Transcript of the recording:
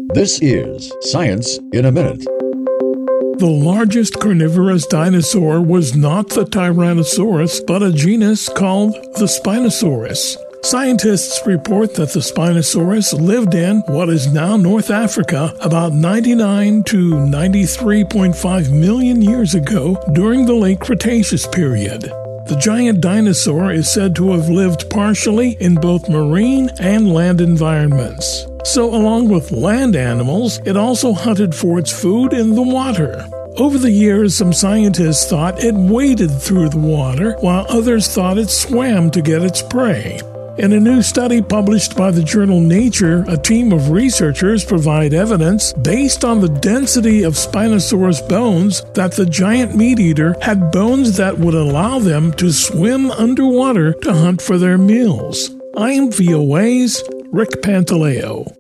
This is Science in a Minute. The largest carnivorous dinosaur was not the Tyrannosaurus, but a genus called the Spinosaurus. Scientists report that the Spinosaurus lived in what is now North Africa about 99 to 93.5 million years ago during the late Cretaceous period. The giant dinosaur is said to have lived partially in both marine and land environments. So along with land animals, it also hunted for its food in the water. Over the years, some scientists thought it waded through the water, while others thought it swam to get its prey. In a new study published by the journal Nature, a team of researchers provide evidence based on the density of Spinosaurus bones that the giant meat-eater had bones that would allow them to swim underwater to hunt for their meals. I'm VOA's Rick Pantaleo.